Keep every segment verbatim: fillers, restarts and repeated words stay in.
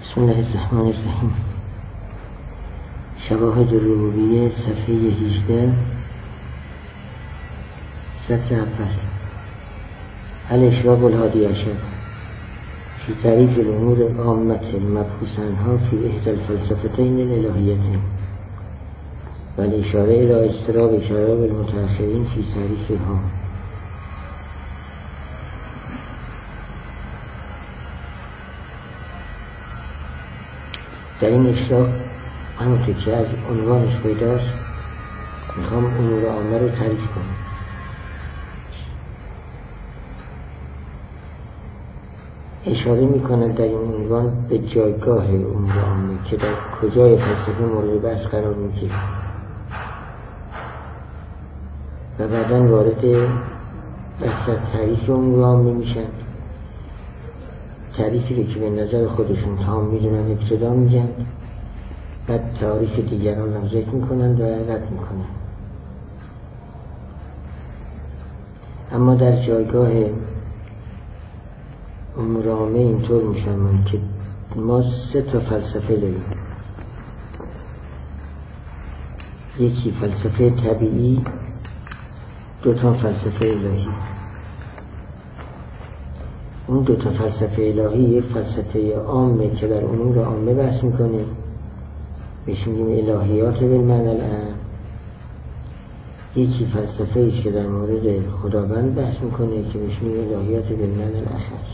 بسم الله الرحمن الرحیم. شواهد ربوبیه صفحه هجده سطر اول. الاشراق الهادی عشر فی تعریف الامور عامة المبحوث عنها فی احدى الفلسفتین الالهیتین و الاشاره الى اضطراب شراب المتأخرین فی تعریفها. در این اشراق همونطور که از عنوانش پیداست میخوام امور عامه رو تعریف کنم. اشاره میکنم در این عنوان به جایگاه امور عامه که در کجای فلسفه مورد بحث قرار میگیره و بعداً وارد بحث تعریف امور عامه میشن. تعریفی رو که به نظر خودشون تمام میدونن ابتدا میگن، بعد تعریف دیگران هم ذکر میکنن و رد میکنن. اما در جایگاه امور عامه اینطور میفهمن که ما سه تا فلسفه داریم. یکی فلسفه طبیعی، دو تا فلسفه الهی. اون دو تا فلسفه الهی یک فلسفه عامه که در امور عامه بحث میکنه، بهش میگیم الهیات بالمعنی العام. یکی فلسفه است که در مورد خداوند بحث میکنه که بهش میگیم الهیات بالمعنی الاخص.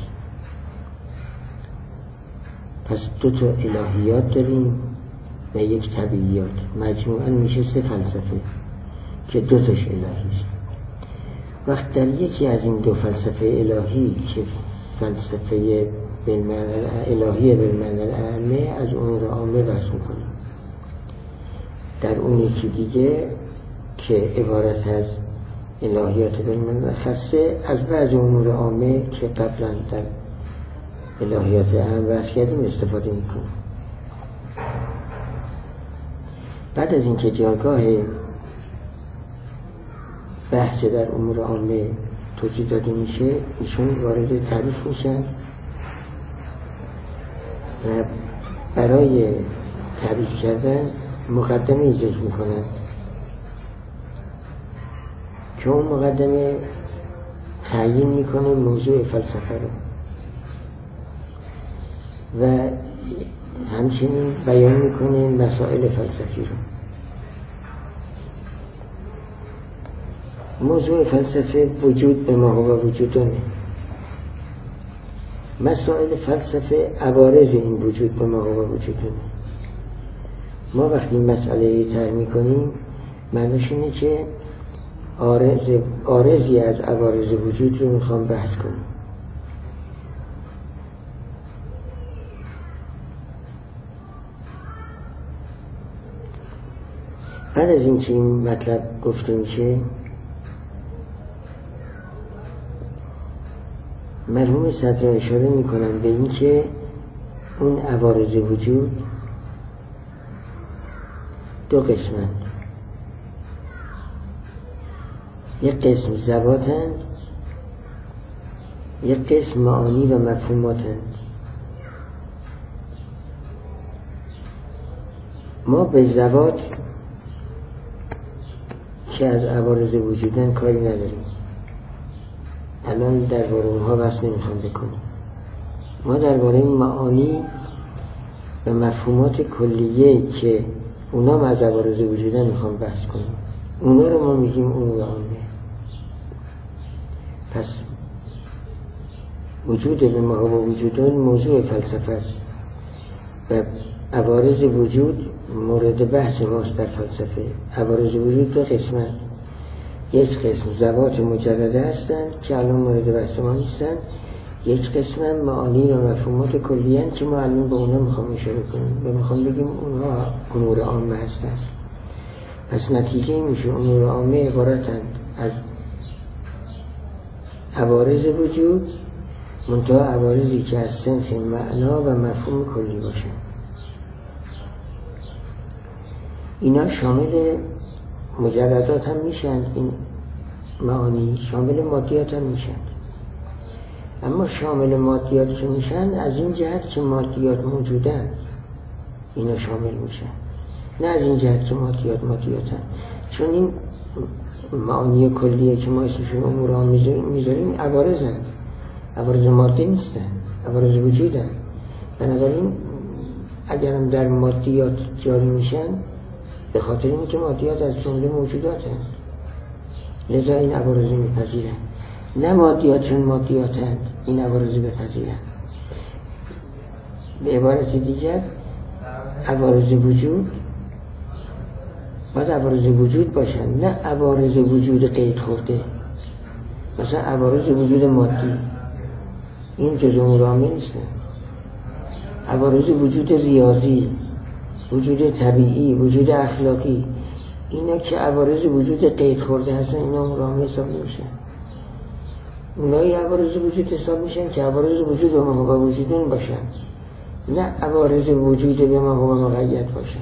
پس دو تا الهیات داریم و یک طبیعیات، مجموعاً میشه سه فلسفه که دو تاش الهی است. وقت در یکی از این دو فلسفه الهی که فلسفه بالمعنی الهی بالمعنی العامه از امور عامه بحث میکنیم، در اون یکی دیگه که عبارت از الهیات بالمعنی الخاصه از بعض امور عامه که قبلا در الهیات عام بحث کردیم استفاده میکنیم. بعد از اینکه جایگاه بحث در امور عامه توضیح داده میشه، ایشون وارد تعریف میشن و برای تعریف کردن مقدمه ذکر میکنن که اون مقدمه تعیین میکنه موضوع فلسفه رو و همچنین بیان میکنه مسائل فلسفی رو. موضوع فلسفه وجود به ما هو وجودانه. مسائل فلسفه عوارض این وجود به ما هو وجودانه. ما وقتی این مسئله رو طرح میکنیم معنیش اینه که عارض عارضی از عوارض وجود رو میخوام بحث کنیم. بعد از اینکه این مطلب گفته میشه، مرحوم صدر اشاره میکنن به این که اون عوارض وجود دو قسمند. یک قسم ذواتند، یک قسم معانی و مفهوماتند. ما به ذوات که از عوارض وجودن کاری نداریم، الان درباره اونها بحث نمیخوام بکنیم. ما درباره معانی و مفهومات کلیه که اونا از عوارض وجودن میخوام بحث کنیم. اونا رو ما میگیم امور عامه. پس وجود به ما و وجودان موضوع فلسفه است و عوارض وجود مورد بحث ماست در فلسفه. عوارض وجود دو قسمت، یک قسم ذوات مجرده هستند که الان مورد بحث ما نیستند، یک قسم معانی و مفهومات کلی هستند که ما الان به اونا میخوام اشاره کنیم و میخوام بگیم اونها امور عامه هستند. پس نتیجه میشه امور عامه عبارتند از عوارض وجود، منتها عوارضی که از صنف معنا و مفهوم کلی باشن. اینا شامل مجردات هم میشن، این معانی شامل مادیات هم میشن. اما شامل مادیات که میشن از این جهت که مادیات موجودن اینا شامل میشن، نه از این جهت که مادیات مادیاتن. چون این معانی کلیه که ما اسمشون امور عام میذاریم عوارضن، عوارض ماده نیستن، عوارض وجودن. بنابراین اگرم در مادیات جاری میشن به خاطر اینه که مادیات از جمله موجوداتن، لذا این عوارض میپذیرن. نه مادیات چون مادیاتند این عوارض بپذیرن. به عبارت دیگر عوارض وجود باید عوارض وجود باشن، نه عوارض وجود قید خورده. مثلا عوارض وجود مادی این جزء امور عامه نیستن. عوارض وجود ریاضی، وجود طبیعی، وجود اخلاقی، اینا که عوارض وجود قید خورده هستن اینا امور عامه حساب نمیشن. اونایی عوارض وجود حساب میشن که عوارض وجود به ما هو وجودون باشن، نه عوارض وجود به ما هو مقید باشن.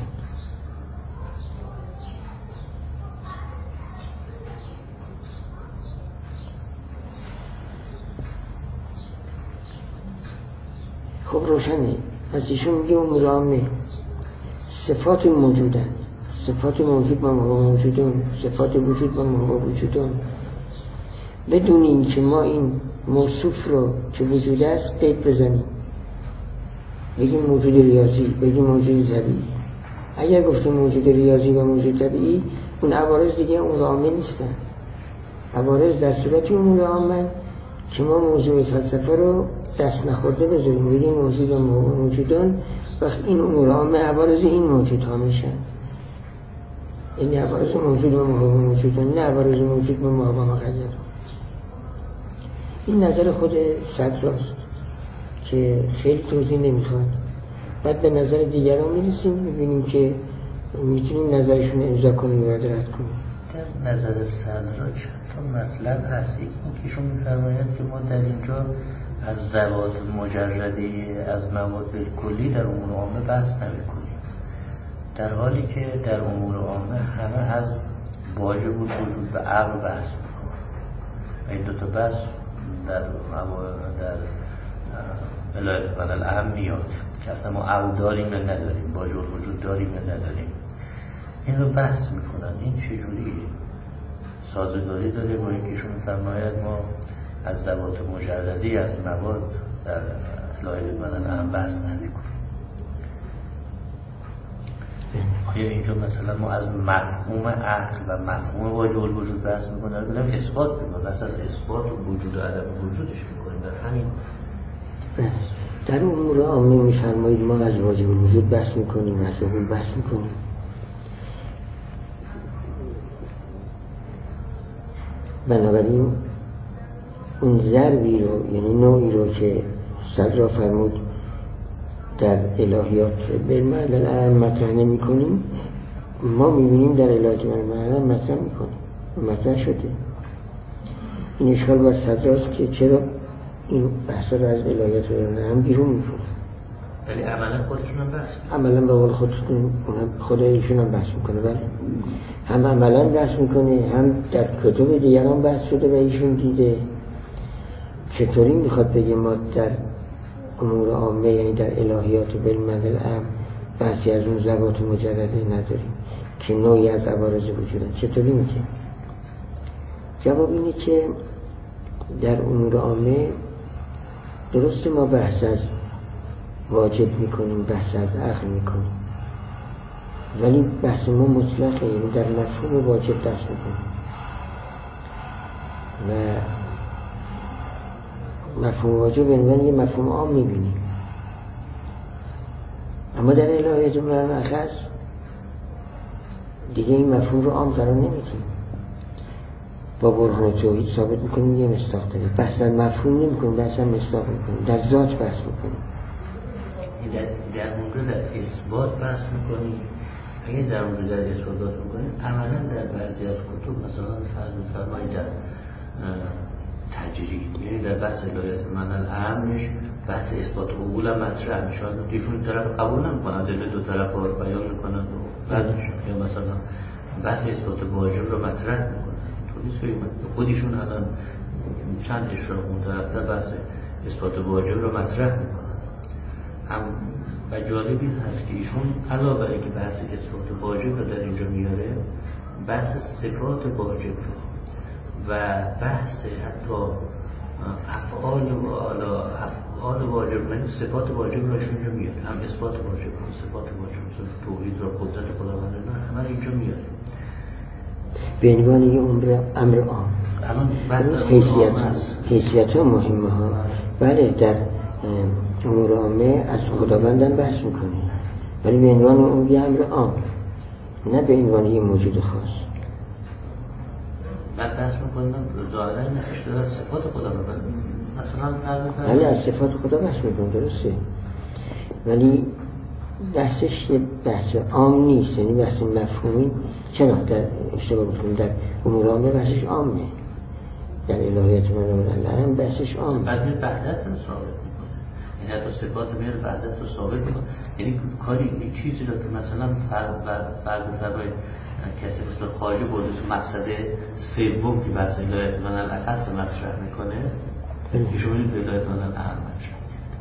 خب روشنه. پس ایشون میگه امور عامه صفات موجودن، صفات موجود به ما موجودون، صفات وجود به ما وجودون، بدون این که ما این موصوف رو که وجود است قید بزنیم، بگیم موجود ریاضی، بگیم موجود طبیعی. اگر گفتیم موجود ریاضی و موجود طبیعی، اون عوارض دیگه امور عامه نیستن. عوارض در صورتی امور عامه که ما موضوع فلسفه رو دست نخورده بذاریم، بگیم موجود و موجودان، وقت این امور عامه عوارض این موجودها میشن. این عوارض موجود و موجودان، نه عوارض موجود به ما و مقید. این نظر خود صدراست که خیلی توضیح نمیخواد. بعد به نظر دیگران میرسیم میبینیم که میتونیم نظرشون امضا کنیم و رد کنیم. در نظر صدرا چند تا مطلب هست. یکیشون میفرماید که ما در اینجا از ذوات مجرده از مواد کلی در امور عامه بحث نمی‌کنیم، در حالی که در امور عامه همه از واجب وجود به عقل بحث می‌کنیم. این دو تا بحث در در ولایت بین الاهم میاد که اصلا ما عقل داریم یا نداریم، واجب وجود داریم یا نداریم. این رو بحث میکنن. این چجوری سازگاری داره با اینکهشون میفرماید ما از ذوات مجردی از مواد در ولایت بین الاهم بحث نمیکنیم؟ آیا اینجا مثلا ما از مفهوم عقل و مفهوم واجب الوجود بحث میکنیم؟ بلکه اثبات میکنیم، بس از اثبات وجود و عدم وجودش میکنیم. در همین در امور عامه میفرمایید ما از واجب الوجود بحث میکنیم، از اون بحث میکنیم. بنابراین اون ضربی رو، یعنی نوعی رو که صدر فرمود در الهیات بالمعنی الان مطرح نمی کنیم، ما میبینیم در الهیات بالمعنی مطرح میکنیم، مطرح شده. این اشکال بر صدر است که چرا این بحثا رو از الهیات بالمعنی هم بیرون میکنه. ولی عملا خودشون هم بحث عملا به قول خودشون خودشون هم بحث میکنه. بله، هم عملا بحث میکنه، هم در کتب دیگران بحث شده و ایشون دیده. چطوری میخواد بگه ما در امور عامه یعنی در الهیات بالمعنی العام بحثی از اون ذوات مجرده نداریم که نوعی از عوارض وجودن؟ چطوری میگه؟ جواب اینه که در امور عامه درسته ما بحث از واجب میکنیم، بحث از عقل میکنیم، ولی بحث ما مطلقه، یعنی در مفهوم واجب دست میکنیم و مفهوم واجب یعنی یه مفهوم عام میبینیم. اما در الهیات بالمعنی دیگه این مفهوم رو عام قرار نمیدیم، با برهان توحید ثابت میکنیم یه مصداق داره. بحث در مفهوم نمیکنیم، بحث در مصداق میکنیم، در ذات بحث میکنیم. در در مورد در اثبات بحث میکنیم. اگه در مورد در اثبات بحث میکنیم، عملا در بعضی از کتب مثلا فرض فرمایید در تجرید، یعنی در بحث الهیات بالمعنی العامش بحث اثبات عقول هم مطرح میشه. ایشون طرف قبول نمیکنن، دل دو طرف رو بیان میکنن و بعدش یا مثلا بحث اثبات واجب رو مطرح میکنن. خودشون الان چند اشراق اون طرف در بحث اثبات واجب رو مطرح میکنن. هم و جالب این هست که ایشون علاوه بر اینکه بحث اثبات واجب رو در اینجا میاره، بحث صفات واجب رو و بحث حتی افعال و افعال واجب، یعنی صفات واجب رو اینجا میاره. هم اثبات واجب هم صفات واجب، مثل توحید و قدرت خداوند، نه همه اینجا میاره به عنوان یه امر امر عام. الان بحث حیثیت حیثیت ها مهمه ها. بله در امور عامه از خداوندن بحث میکنه، ولی به عنوان اون یه امر عام، نه به عنوان یه موجود خاص. بعد بحث میکنم ظاهرا نسش داره از صفات خدا ببینیم، مثلا بله از صفات خدا بحث میکنه، درسته، ولی بحثش یه بحث عام نیست، یعنی بحث مفهومی. چرا در اشتباه گفتیم در امور عامه بحثش عامه، در الهیات من هم بحثش عامه. بعد میره وحدت رو ثابت میکنه، یعنی حتی صفات میره وحدت رو ثابت میکنه. یعنی کاری این چیزی رو که مثلا فرق و فرق فرای کسی مثل خواجه برده تو مقصد سوم که بحث الهیات من الاخص مطرح میکنه، ایشون میره به الهیات من الاهم مطرح.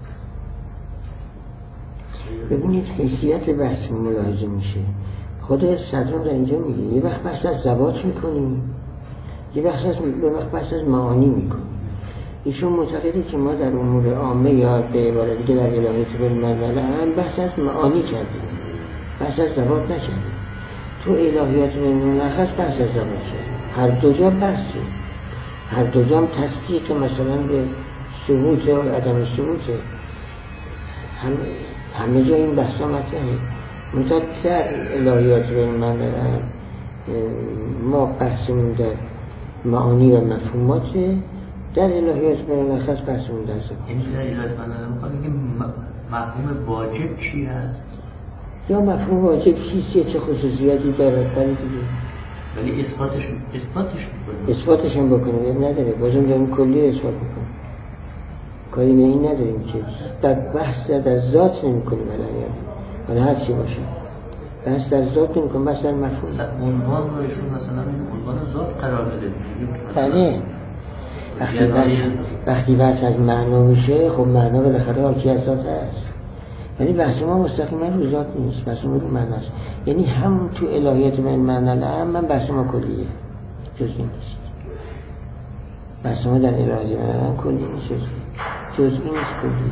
ببینید حیثیت بحث ملاحظه میشه. خود صدران در اینجا میگه یه وقت بحث از ذوات میکنی، یه وقت از یه وقت بحث از معانی میکنی. ایشون معتقده که ما در امور عامه یا به عبارت دیگه در الهیات بالمنزله هم بحث از معانی کردیم، بحث از ذوات نکردیم. تو الهیات بالمنزله بحث از ذوات کردیم. هر دو جا بحثه، هر دو جا هم تصدیق مثلا به ثبوت و عدم ثبوته. هم همه جا این بحثا مطرحه. مثلا در الهیات بالمنزله ما بحثمون در معانی و مفهوماته، در الهیات بالمنزله بحثمون در صفات. یعنی در الهیات بالمنزله میخوام بگیم مفهوم واجب چی هست؟ یا مفهوم واجب چیزیه، چه خصوصیاتی دارد، ولی دیگه ولی اثباتش اثباتش میکنه، اثباتش هم بکنه یا نداره، بازم داریم کلی اثبات میکنه، کاری به این نداریم که در بحث در ذات نمی کنیم. ولی هر چی باشه بحث در ذات نمی کنیم، بحث در مفهوم. عنوان رو ایشون مثلا این عنوان ذات قرار بده. بله وقتی بحث وقتی بحث از معنا میشه، خب معنا بالاخره حاکی از ذات هست، ولی بحث ما مستقیما رو ذات نیست، بحث ما رو معناست. یعنی همون تو الهیات من معنی هم من بحث ما کلیه، جزئی نیست. بحث ما در الهیات من کلی نیست، جزئی نیست، کلی.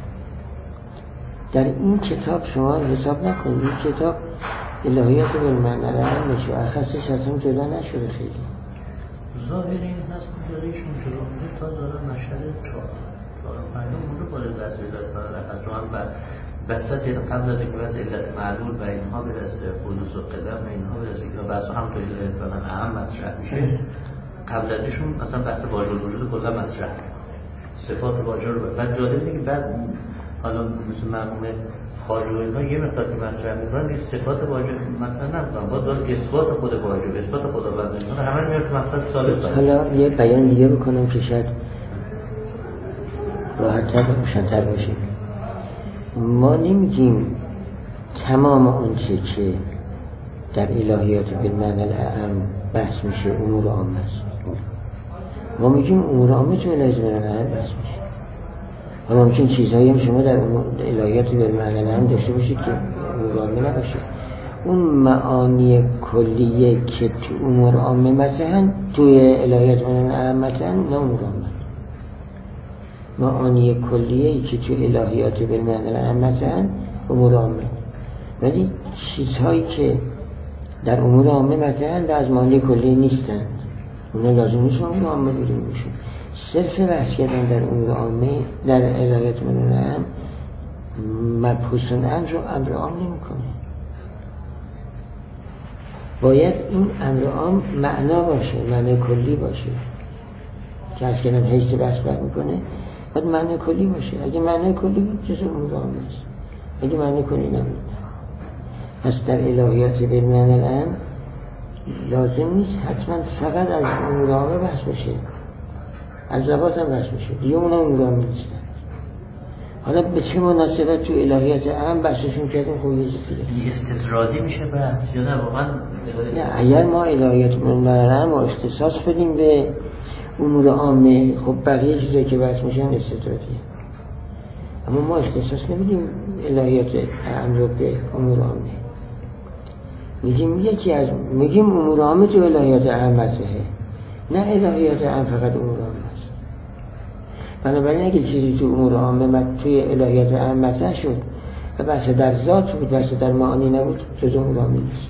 در این کتاب شما حساب نکنید، این کتاب الهیات بالمعنی هم میشه، اخصش اصلا جدا نشده. خیلی ظاهر این هست که داره ایشون جلو میده تا داره مشهد چهار چهار و پنجم مونده باید بحث علت برلقت رو هم بحثت قبل از اینکه بحث علت معلول و اینها برسه، حدوث و قدم و اینها برسه که بحث هم تو الهیات بالمعنی اهم مطرح میشه. قبل ازشون مثلا بحث واجب الوجود کلا مطرح صفات واجب رو بعد جالب اینه که بعد حالا مثل مرحوم خواجه و اینها یه مقدار که مطرح میکنن که صفات واجب مطرح نمیکنن، باید باید اثبات خود واجب، اثبات خداوند اینها همه میاد که مقصد ثالث داره. حالا یه بیان دیگه بکنم که شاید راحت‌تر و روشن‌تر باشه. ما نمیگیم تمام اون چه که در الهیات بالمعنی الاعم بحث میشه امور عامه است. ما میگیم امور عامه تو الهیات بالمعنی الاعم بحث میشه. اما ممکن چیزهایی هم شما در الهیات بالمعنی الاعم داشته باشید که امور عامه نباشه. اون معانی کلیه که تو امور عامه مطرحن توی الهیات بالمعنی الاعم مطرحن، نه امور عامه. معانی کلیه‌ای که تو الهیات بالمعنی الاعم مطرحن امور عامه، ولی چیزهایی که در امور عامه مطرحن و از معانی کلیه نیستن، اونا لازم نیست امور عامه بودیم بشه. صرف بحث کردن در امور عامه در الهیات بالمعنی الاعم مبحوث امر رو امر عام نمی‌کنه. باید این امر عام معنا باشه، معنی کلی باشه که از کنن حیث بحث بر میکنه، باید معنی کلی باشه. اگه معنی کلی بود چیز امور عامه است، اگه معنی کلی نبود. پس در الهیات بالمعنی الاعم لازم نیست حتما فقط از امور عامه بحث بشه، از ذوات هم بحث بشه، دیگه اون امور عامه نیستن. حالا به چه مناسبت تو الهیات اعم بحثشون کردیم؟ خب یه چیزی استطرادی میشه بحث یا نه واقعا؟ نه، اگر ما الهیات بالمعنی الاعم رو اختصاص بدیم به امور عامه خب بقیه چیزایی که بحث میشن استدراکیه، اما ما اختصاص نمیدیم الهیات اعم رو به امور عامه، میگیم یکی از میگیم امور عامه تو الهیات اعم مطرحه، نه الهیات اعم فقط امور عامه است. بنابراین اگه چیزی تو امور عامه توی الهیات اعم مطرح شد و بحث در ذات بود، بحث در معانی نبود، جز امور عامه نیست.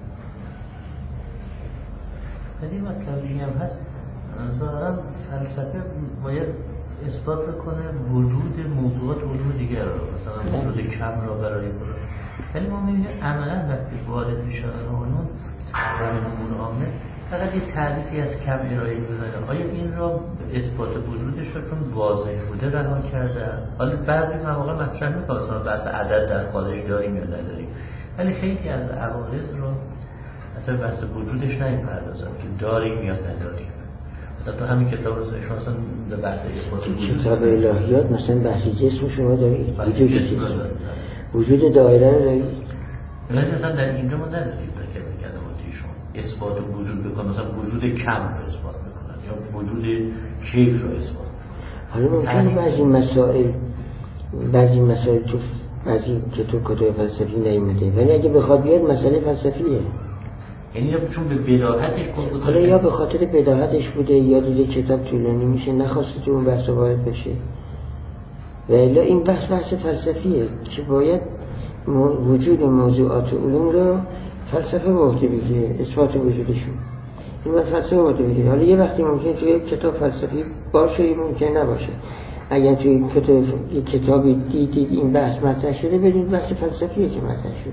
ولی مطلبی هم هست ظاهرا فلسفه باید اثبات بکنه وجود موضوعات علوم دیگر رو، مثلا وجود کم را برای برای ولی ما میبینیم عملا وقتی وارد میشه قانون قانون امور عامه فقط یه تعریفی از کم ارائه می‌کنه. آیا این را اثبات وجودش رو چون واضح بوده رها کردن؟ حالا بعضی مواقع مطرح می‌کنه مثلا بحث عدد در خارج داریم یا نداریم، ولی خیلی از عوارض رو اصلا بحث وجودش نمی‌پردازن که داریم یا نداریم. مثلا تو همین کتاب رو شما به بحث اثبات وجود کتاب الهیات مثلا بحث جسم شما دارید، وجود جسم، وجود دایره رو دارید. ولی مثلا در اینجا ما نداریم که کلماتیشون اثبات وجود بکنن، مثلا وجود کم رو اثبات بکنن یا وجود کیف رو اثبات بکنن. حالا ممکنه بعضی مسائل بعضی مسائل تو بعضی که تو کتاب فلسفی نیامده، ولی اگه بخواد بیاد مسئله فلسفیه، یعنی چون به بداهتش بود، حالا یا به خاطر بداهتش بوده یا دیده کتاب طولانی میشه نخواسته تو اون بحث وارد بشه، و الا این بحث بحث فلسفیه که باید وجود موضوعات علوم رو فلسفه به عهده بگیره، اثبات وجودشون این باید فلسفه به عهده بگیره. حالا یه وقتی ممکنه توی کتاب فلسفی باشه یا ممکنه نباشه. اگر توی کتاب کتابی دیدید این بحث مطرح شده بدونید بحث فلسفیه که مطرح شده،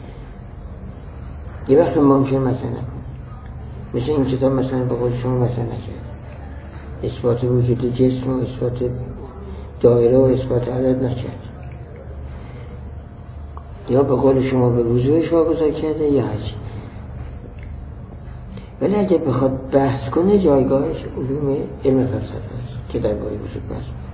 یه وقت ممکنه مطرح نکنه، مثل این کتاب مثلا به قول شما مطرح نکرد اثبات وجود جسم و اثبات دایره و اثبات عدد نکرد، یا به قول شما به وضوحش واگذار کرده یا هرچی. ولی اگه بخواد بحث کنه جایگاهش علوم علم فلسفه است که در باره وجود بحث کنه.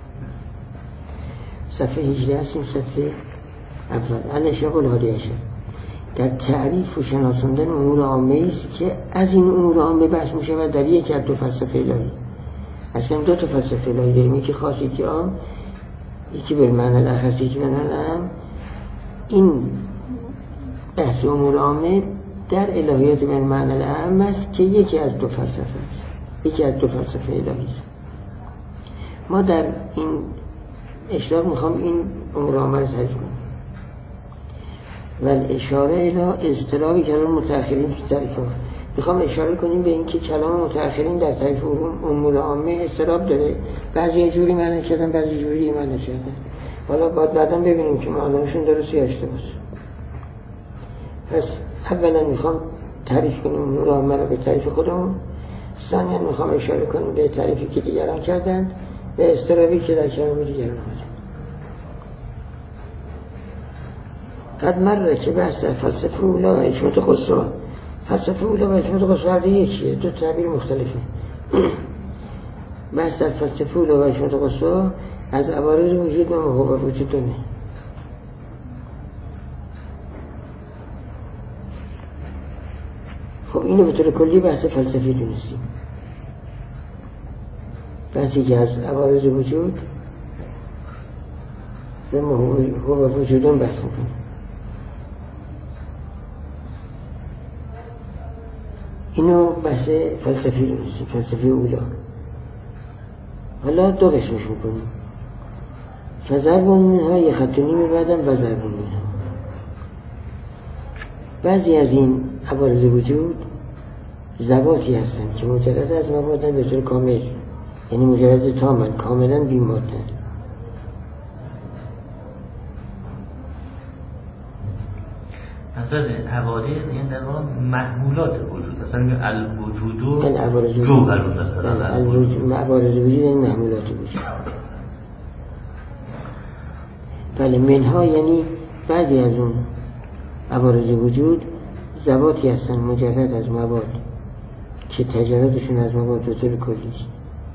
صفحه هجده است این صفحه اول الاشراق الهادی عشر در تعریف و شناساندن امور عامه است که از این امور عامه بحث می شود در یک از دو فلسفه الهی. اصلا دو تا فلسفه الهی داریم، یکی خاص یکی عام، یکی به معنی الاخص یکی به معنی العام. این بحث امور عامه در الهیات به معنی العام است که یکی از دو فلسفه است، یکی از دو فلسفه الهی است. ما در این اشراق میخوام این امور عامه رو تعریف کنم. ولی اشاره الی اضطراب کلام متأخرین فی تعریف ها، میخوام اشاره کنیم به اینکه کلام متأخرین در تعریف امور عامه اضطراب داره، بعضی یه جوری معنی کردن بعضی جوری معنی کردن. حالا باید بعداً ببینیم که معنیشون درست یا اشتباهه. پس اولا میخوام تعریف کنیم امور عامه رو به تعریف خودمون، ثانیاً میخوام اشاره کنیم به تعریفی که دیگران کردن به اضطرابی که در کلام دیگران اومده. قد مره که بحث در فلسفه اولا و حکمت قصا، فلسفه اولا و حکمت قصا هر یکیه، دو تعبیر مختلفه. بحث در فلسفه اولا و حکمت قصا از عوارض وجود و محو وجود دونه. خب اینو به طور کلی بحث فلسفی دونستیم، بحثی که از عوارض وجود و محو وجودون بحث میکنیم. اینو بحث فلسفی دونستیم، فلسفی اولا. حالا دو قسمش میکنیم، فضرب منها یه خط و نیم بعدم و ضرب منها. بعضی از این عوارض وجود ذواتی هستن که مجرد از موادن به طور کامل، یعنی مجرد تامن کاملا بی ماده. از این حوادث این در واقع محمولات وجود مثلا الوجود و جوهر مثلا عوارض وجود این محمولات وجود. بله منها یعنی بعضی از اون عوارض وجود ذواتی هستن مجرد از مواد که تجردشون از مواد به طور کلی است.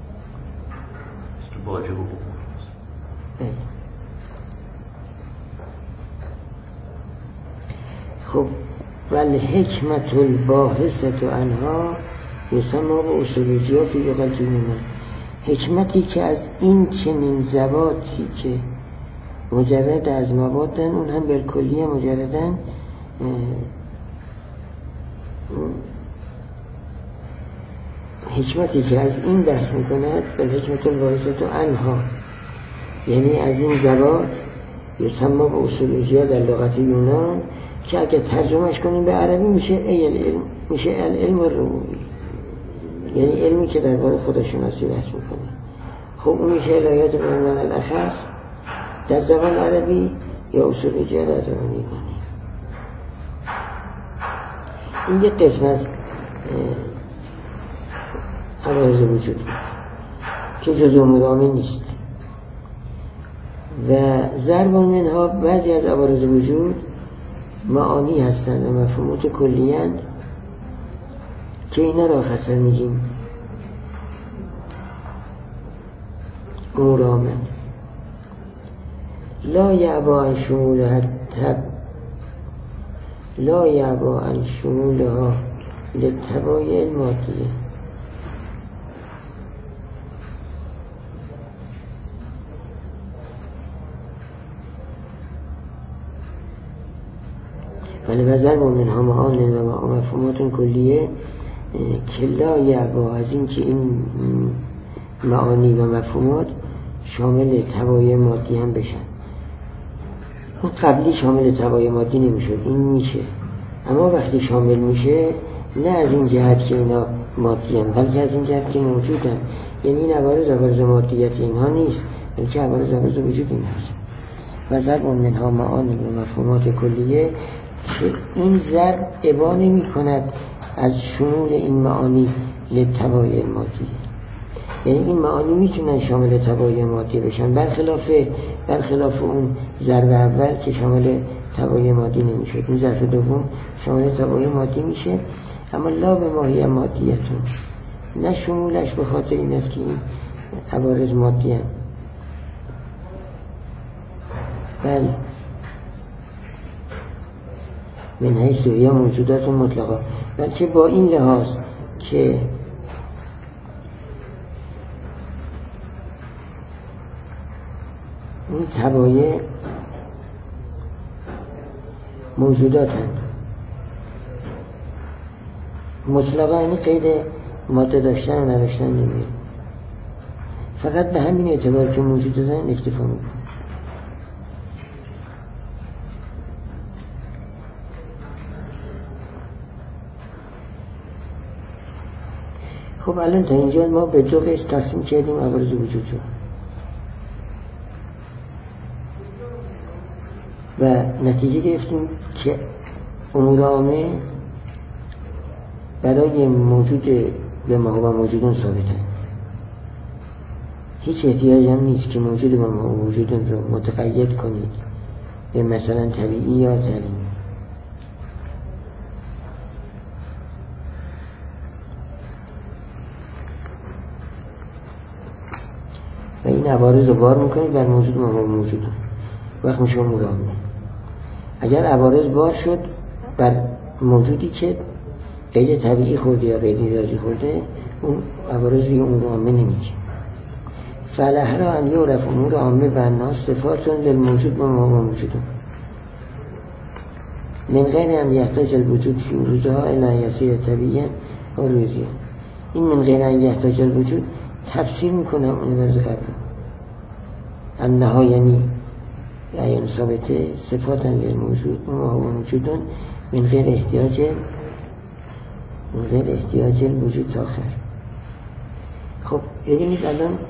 مثل واجب و حقوق. بله. خب ولی حکمت الباحثت عنها یسما به اصولوجیا فی لغت یونان. حکمتی که از این چنین ذواتی که مجرد از موادن، اون هم بالکلیه مجردن، حکمتی که از این بحث میکند به حکمت الواحدة عنها، یعنی از این ذوات یسما به اصولوجیا در لغت یونان که اگه ترجمهش کنیم به عربی میشه ای العلم، میشه العلم الربوبی، یعنی علمی که درباره خداشناسی بحث میکنه. خب اون میشه الهیات به عنوان الاخص در زبان عربی یا اصولوجیا در زبان یونانی. این یک قسم از عوارض وجود بود که جزء مدامه نیست و ضرب منها بعضی از عوارض وجود معانی هستند و مفهومات کلی‌اند که اینا را خاصا میگیم امور آمد لا یعبا عن شمولها تب لا یعبا عن شمولها للتبایع المادیه. ولی وزر با منها معانی و مفهومات کلیه که لا یعبا از این که این معانی و مفهومات شامل تبایع مادی هم بشن. اون قبلی شامل تبایع مادی نمیشد، این میشه، اما وقتی شامل میشه نه از این جهت که اینا مادی هم، بلکه از این جهت که موجودن. یعنی این عوارض عوارض مادیت اینها نیست، بلکه عوارض عوارض وجود این هست. وزر با منها معانی و مفهومات کلیه که این ضرب ابا نمی کند از شمول این معانی للتبایع مادی، یعنی این معانی میتونن شامل تبایع مادی بشن، برخلاف برخلاف اون ضرب اول که شامل تبایع مادی نمیشد. این ظرف دوم شامل تبایع مادی میشه، اما لا به ماهی مادیتون، نه شمولش به خاطر این است که این عوارض مادی هم، بله من حیث هی موجودات مطلقا، بلکه با این لحاظ که این تبایع موجودات هستند مطلقا، این قید ماده داشتن و نداشتن نمیده، فقط به همین اعتبار که موجود دارن اکتفا میکنه. خب الان تا اینجا ما به دو قسم تقسیم کردیم عوارض وجود رو و نتیجه گرفتیم که امور عامه برای موجود به ما و موجودون ثابتن، هیچ احتیاج هم نیست که موجود به ما و موجودون رو متقید کنید به مثلا طبیعی یا تعلیمی. و این عوارض رو بار میکنید بر موجود و موجودون، وقت میشه امور عامه. اگر عوارض بار شد بر موجودی که قید طبیعی خورده یا قید ریاضی خورده، اون عوارض روی امور عامه نمیشه. فلهرا ان یعرف امور عامه و الناس صفات للموجود و ما موجودون من غیر ان یحتاج الوجود فی وجودها الی یصیر طبیعی و ریاضی. این من غیر ان یحتاج الوجود تفسیر میکنه اون ورز قبل انها، یعنی یعنی ثابته صفاتا للموجود و ما موجودون من غیر احتیاج من غیر احتیاج الوجود تا آخر. خب ببینید الان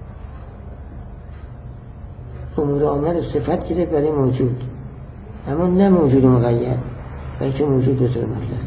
امور عامه رو صفت گیره برای موجود، اما نه موجود مقید، بلکه موجود به طور مطلق.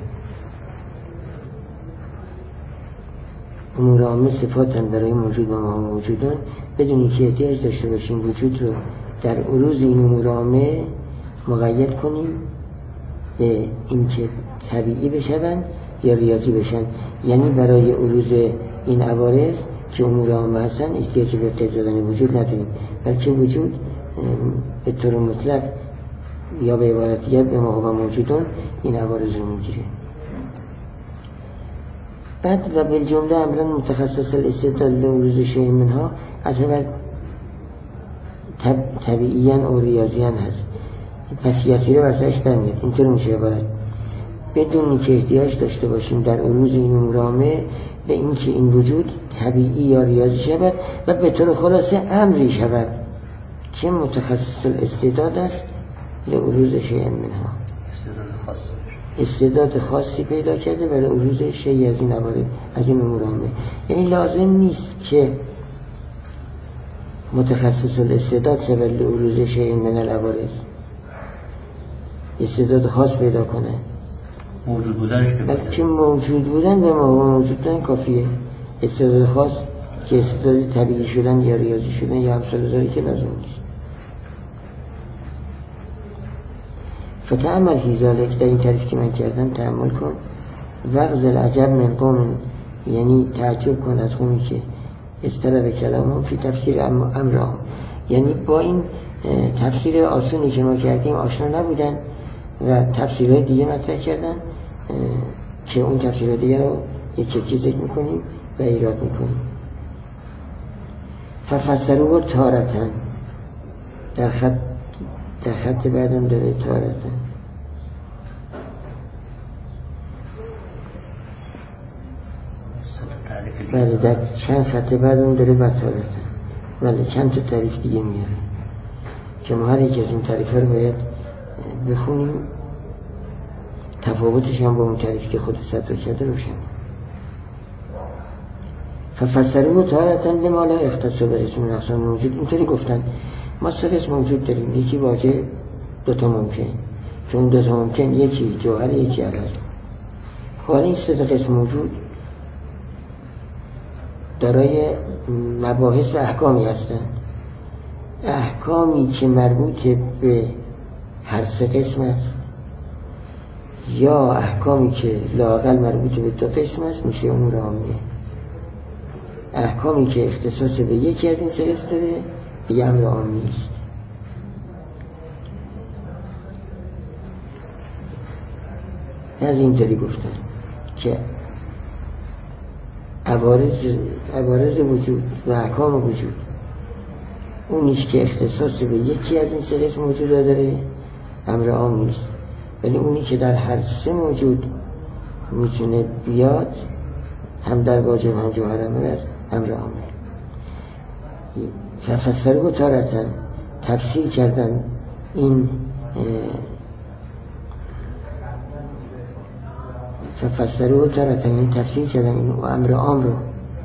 امور عامه صفاتن برای موجود و ما موجودون بدونی که احتیاج داشته باشیم وجود رو در عروض این امور عامه مقید کنیم به اینکه طبیعی بشن یا ریاضی بشن. یعنی برای عروض این عوارض که امور عامه هستن احتیاج به قید زدن وجود نداریم، بلکه وجود به طور مطلق یا به عبارت دیگر به ما و موجودون این عوارض رو میگیره. بعد و بالجمله امرا متخصص الاستدلال لبروز شیء منها اعتبار طب... طبیعیاً و ریاضیاً هست. پس یسیره واسهش در میاد. اینطور میشه عبارت بدون که احتیاج داشته باشیم در عروض این امورامه به اینکه این وجود طبیعی یا ریاضی شود و به طور خلاصه امری شود که متخصص الاستعداد است لعروض شیء منها، استعداد خاصی استعداد خاصی پیدا کرده برای عروض شیء از این عوارض از این امورامه. یعنی لازم نیست که متخصص الاستعداد شود لعروض شیء من العوارض، استعداد خاص پیدا کنه. موجود بودنش که بلکه موجود بودن به ما موجود بودن کافیه. استعداد خاص که استعداد طبیعی شدن یا ریاضی شدن یا همسال زاری که لازم نیست. فتأمل فی ذلک، در این تعریف که من کردم تأمل کن. وغز العجب من قوم، یعنی تعجب کن از قومی که استراب کلامهم فی تفسیر امرهم، یعنی با این تفسیر آسونی که ما کردیم آشنا نبودن و تفسیرهای دیگه مطرح کردن که اون تفسیرهای دیگه رو یک یکی ذکر میکنیم و ایراد میکنیم. ففسروه تارتن، در خط در خط بعدم داره تارتن، بله در چند خط بعدم داره و تارتن، بله چند تا تعریف دیگه میاره که ما هر یک از این تعریف رو باید بخونیم، تفاوتش هم با اون تعریف که خود صدر کرده روشن. ففسروه تارتن لما لا اختص بالاسم من اقسام موجود. اینطوری گفتن ما سه قسم موجود داریم، یکی واجب، دوتا ممکن، چون دوتا ممکن یکی جوهر یکی عرض. حالا این سه قسم موجود دارای مباحث و احکامی هستند. احکامی که مربوط به هر سه قسم است یا احکامی که لااقل مربوط به دو قسم است میشه امور عامیه. احکامی که اختصاص به یکی از این سه قسم داره دیگه امر عامی است. از این طری گفتن که عوارض عوارض وجود و احکام وجود اونیش که اختصاص به یکی از این سه قسم موجود داره امر عام نیست، ولی اونی که در هر سه موجود میتونه بیاد هم در واجب هم جوهر هم است امر عامه. ففسروه تارتن، تفسیر کردن این ففسروه تارتن این تفسیر کردن این امر عام رو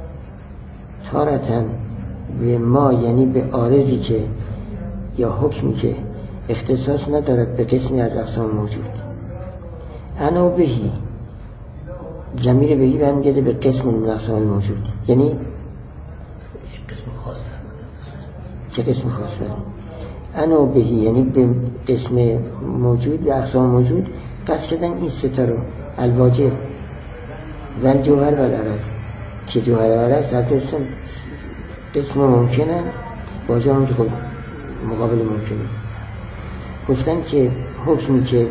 تارتن به ما، یعنی به عارضی که یا حکمی که اختصاص ندارد به قسمی از اقسام موجود. انا بهی، ضمیر بهی برمیگرده به قسم من اقسام موجود، یعنی قسم خاص چه قسم خاص بود. انا بهی یعنی به قسم موجود و اقسام موجود قصد کردن این ستا رو، الواجب و الجوهر و العرض، که جوهر و عرض هر دو قسم قسم ممکنه، واجب هم که خود مقابل ممکنه. گفتن که حکمی که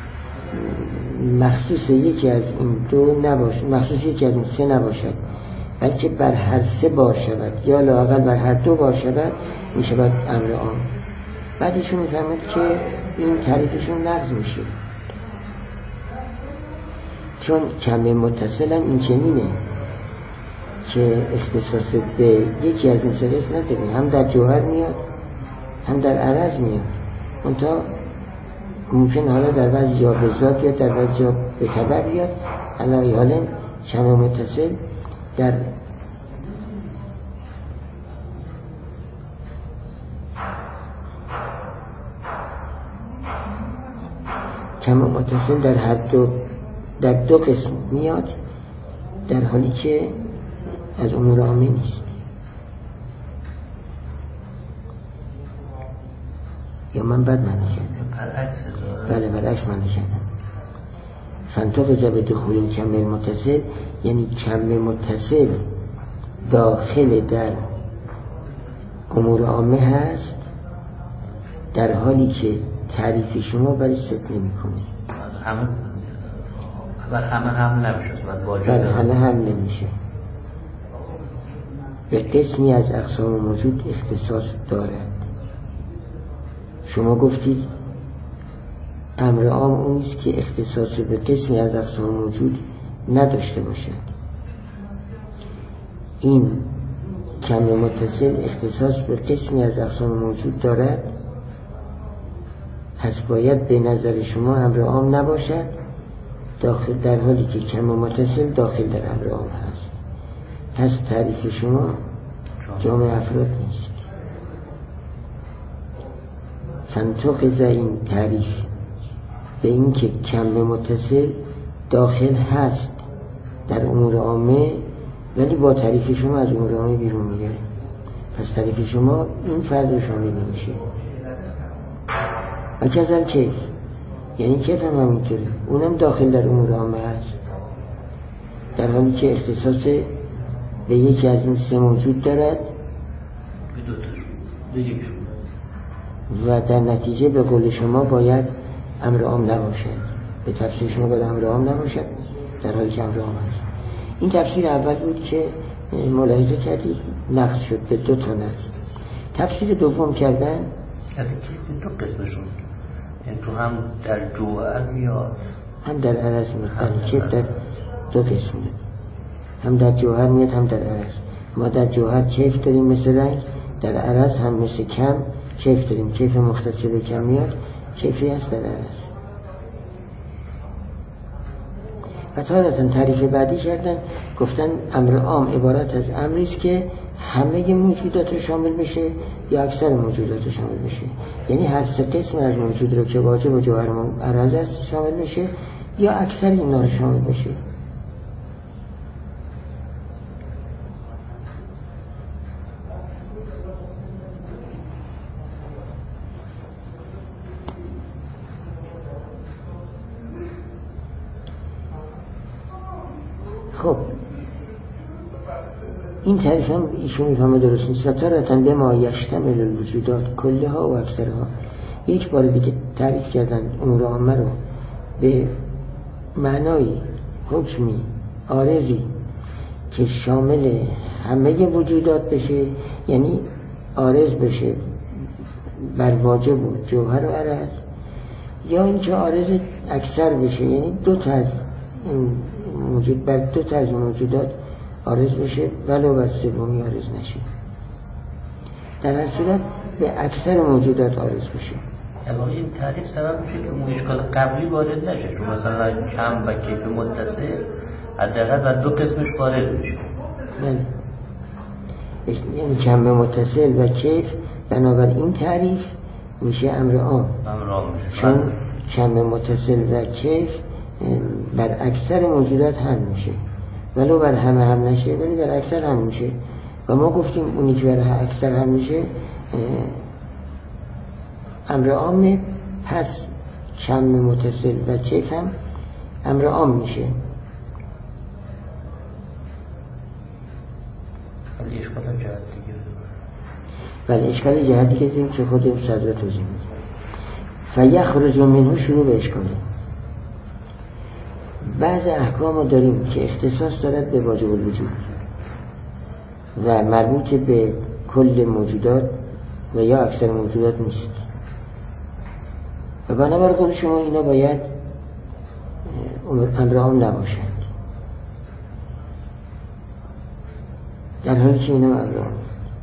مخصوص یکی از این دو نباشد، مخصوص یکی از این سه نباشد، بلکه بر هر سه باشد یا لااقل بر هر دو باشد، میشه باید امر عام. بعد ایشون میفهمد که این تعریفشون نقض میشه، چون کم متصل هم این چنینه که اختصاص به یکی از این سه قسم نداره، هم در جوهر میاد هم در عرض میاد، منتها ممکن حالا در بعضی جا به ذات بیاد، در بعضی جا به تبع بیاد. علای حالا کم متصل در کم متصل در هر دو در دو قسم میاد، در حالی که از امور عامه نیست. یا من بد معنی کردم؟ برعکس بله برعکس معنی کردم. فانتقض به دخول کم متصل، یعنی کم متصل داخل در امور عامه هست، در حالی که تعریف شما برای ست نمی کنی. همون و همه هم نمیشه بله همه هم نمیشه. به قسمی از اقسام موجود اختصاص دارد. شما گفتید امر عام اونیست که اختصاص به قسمی از اقسام موجود نداشته باشد. این کم متصل اختصاص به قسمی از اقسام موجود دارد، پس باید به نظر شما امر عام نباشد، داخل در حالی که کم متصل داخل در امر عام هست. پس تعریف شما جامع افراد نیست. فانتقض این تعریف به این که کم متصل داخل هست در امور عامه ولی با تعریف شما از امور عامه بیرون میره. پس تعریف شما این فرد رو شامل نمیشه. و کذل کیف، یعنی کیف هم همینطوره، اونم داخل در امور عامه هست در حالی که اختصاص به یکی از این سه موجود دارد و در نتیجه به قول شما باید امر عام نباشد، به تفسیر شما باید امر عام نباشد در حالی که امر عام هست. این تفسیر اول بود که ملاحظه کردید نقص شد به دو تا نقص. تفسیر دوم کردن از دو قسمشون، یعنی تو هم در جوهر میاد هم در عرض میاد. کیف در دو قسم میاد، هم در جوهر میاد هم در عرض. ما در جوهر کیف داریم مثل رنگ، در عرض هم مثل کم کیف داریم. کیف مختص به کم میاد، کیفی هست در عرض. و تارتاً تعریف بعدی کردن، گفتن امر عام عبارت از امری است که همه موجودات رو شامل بشه یا اکثر موجودات رو شامل بشه، یعنی هر سه قسم از موجود رو که واجب و جوهر و عرض است شامل بشه یا اکثر اینا رو شامل بشه. خب این تعریف هم ایشون میفهمه درست نیست. و تارتاً به ما یشتمل الوجودات کلها و اکثرها، یک بار دیگه تعریف کردن امور عامه رو به معنای حکمی عارضی که شامل همه وجودات بشه، یعنی عارض بشه بر واجب و جوهر و عرض، یا اینکه عارض اکثر بشه، یعنی دو تا از این موجود بر دو تا از موجودات عارض بشه ولو بر سومی عارض نشه. در هر صورت به اکثر موجودات عارض بشه. اما این تعریف سبب میشه که اون اشکال قبلی وارد نشه، چون مثلا کم و کیف متصل حداقل بر دو قسمش وارد میشه. بله، یعنی کم متصل و کیف بنابر این تعریف میشه امر عام. امر عام میشه چون کم متصل و کیف بر اکثر موجودات هم میشه، ولو بر همه هم نشه ولی بر اکثر هم میشه. و ما گفتیم اونی که بر اکثر هم میشه امر عامه، پس کم متصل و کیف هم امر عام میشه. ولی اشکال جهت دیگه ولی اشکال جهت دیگه داریم که خود صدر توضیح میده. فیخرج منه شروع به اشکاله. بعض احکام رو داریم که اختصاص دارد به واجب الوجود و مربوط به کل موجودات و یا اکثر موجودات نیست و بنابر قول شما اینا باید امر عام نباشند، در حالی که اینا امر عام.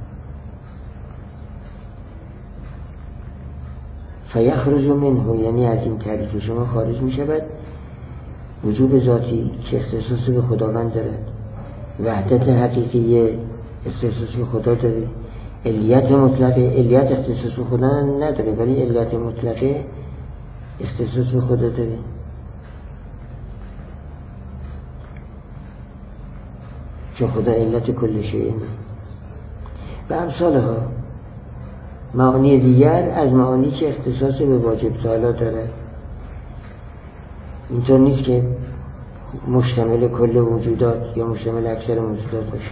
فیخرج منه یعنی از این تعریف شما خارج می شود وجوب ذاتی که اختصاص به خداوند دارد، وحدت حقیقی اختصاص به خدا داره، علیت مطلقه علیت اختصاص به خدا نداره ولی علیت مطلقه اختصاص به خدا داره. چون خدا علت کل شیء و امثالها، معانی دیگر از معانی که اختصاص به واجب تعالی دارد. اینطور نیست که مشتمل کل وجودات یا مشتمل اکثر موجودات باشه.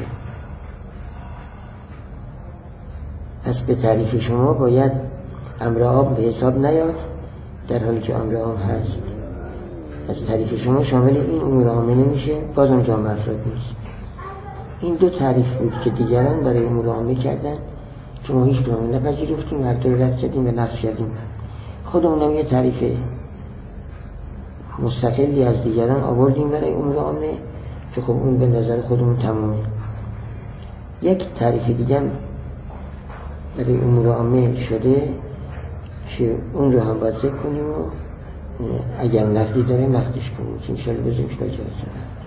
پس به تعریف شما باید امر عام به حساب نیاد در حالی که امر عام هست. از تعریف شما شامل این امور عامه نمیشه، بازم جامع افراد نیست. این دو تعریف بود که دیگران برای امور عامه کردن که ما هیچ کدوم نپذیرفتیم، هر دو رد کردیم و نقص کردیم. خودمون هم یه تعریف مستقلی از دیگران آوردیم برای امور عامه که خب اون به نظر خودمون تمامه. یک تعریف دیگه برای امور عامه شده که اون رو هم باید ذکر کنیم و اگر نقدی داره نقدش کنیم که انشاءالله بزنیم که باید جلسه